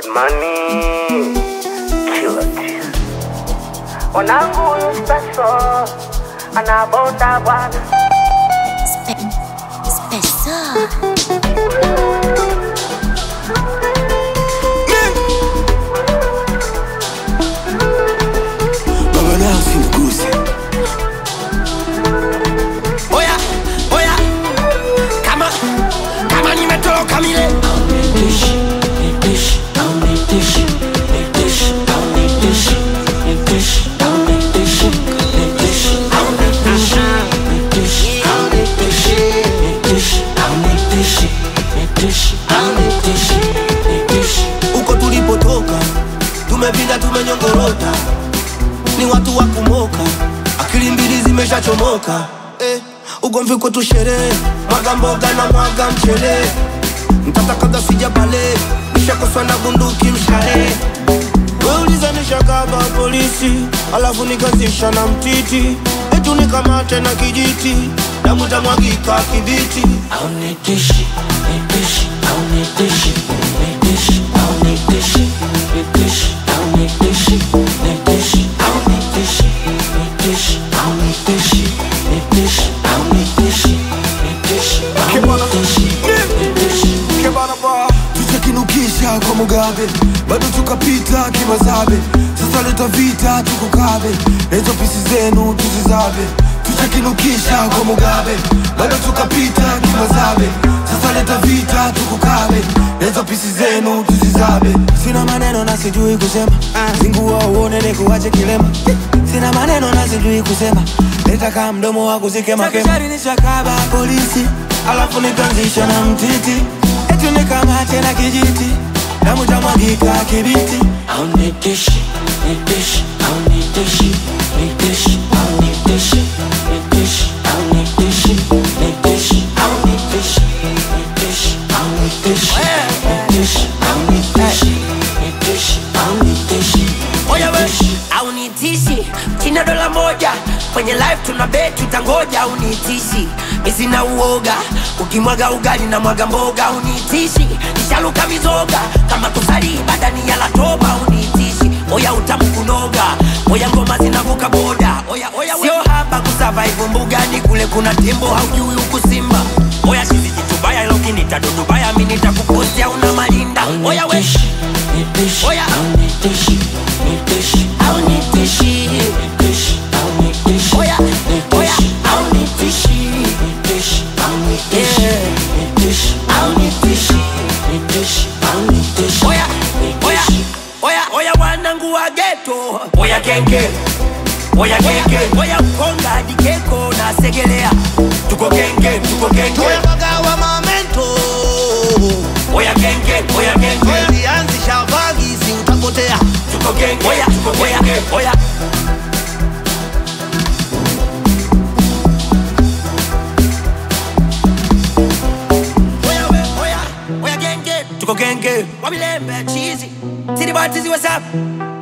Bad money, kill it. Wanangu special, anabonda bwana. Special. Baba nao simguse. Oya, oya. Kama nimetoroka mile. Uko tulipotoka tumepinda, tumenyongorota, ni watu wa kumoka, akili mbili zimeshachomoka. Ugomvi kwetu sherehe, mwaga mboga na mwaga mchele, mtata kabla sija pale, nishakoswa na bunduki mshale. Weuliza nishakaba polisi, alafu nikazisha na mtiti, etu nikamate na kijiti, damu tamwagika kibiti. Au nitishi, nitishi, au nitishi, nitishi, au nitishi, nitishi, au nitishi, nitishi, au nitishi, nitishi, au nitishi, nitishi, au nitishi, nitishi, au nitishi, nitishi. Tuchakinukisha kwa Mugabe, bado tukapita kimazabe. Sasa leta vita tukukabe, na hizo pisi zenu tuzizabe. Tuchakinukisha kwa Mugabe, bado tukapita kimazabe. Sasa leta vita tukukabe, na hizo pisi zenu tuzizabe. Sina maneno na sijui kusema, zingua uone nikuache kilema. Sina maneno na sijui kusema, leta kama mdomo wako zike makema. Chakishari nishakaba polisi, alafu nikanzisha na mtiti, etu nikamate na kijiti, damu tamwagika kibiti. Au nitishi, nitishi, au nitishi, nitishi, au nitishi, nitishi, au nitishi, nitishi, au nitishi, nitishi, au nitishi, nitishi, au nitishi, nitishi, au nitishi. Oya we, au nitishi, china dola moja, kwenye live tuna bet utangoja. Au nitishi, misi na uoga, ukimwaga ugali na mwaga mboga. Au nitishi, nishaluka mizoga, kama kusali badani ya latoba. Au nitishi, oya utamu kunoga, oya ngoma zinavuka boda. Oya oya we, sio haba kusurvive mbugani, kule kuna tembo haujui huku simba. Oya shizi jitubaya ilo kinita dudubaya, mini nitakuposti au na malinda. Oya we, nitishi, oya au nitishi, nitishi, au nitishi, nitishi, au nitishi, oya oya au nitishi, nitishi, au nitishi, nitishi, au nitishi, nitishi, au nitishi. oya oya oya oya wanangu wa ghetto. Oya genge, oya genge, oya mkonga dikeko na segelea. Tuko genge, tuko genge. Oya magawa mamento. Oya genge, oya genge. Kweli anzisha vagi si utapotea. Tuko genge, oya tuko oya oya. Oya we, oya, oya genge, tuko genge. Wabilembe cheesy. City boy cheesy, what's up?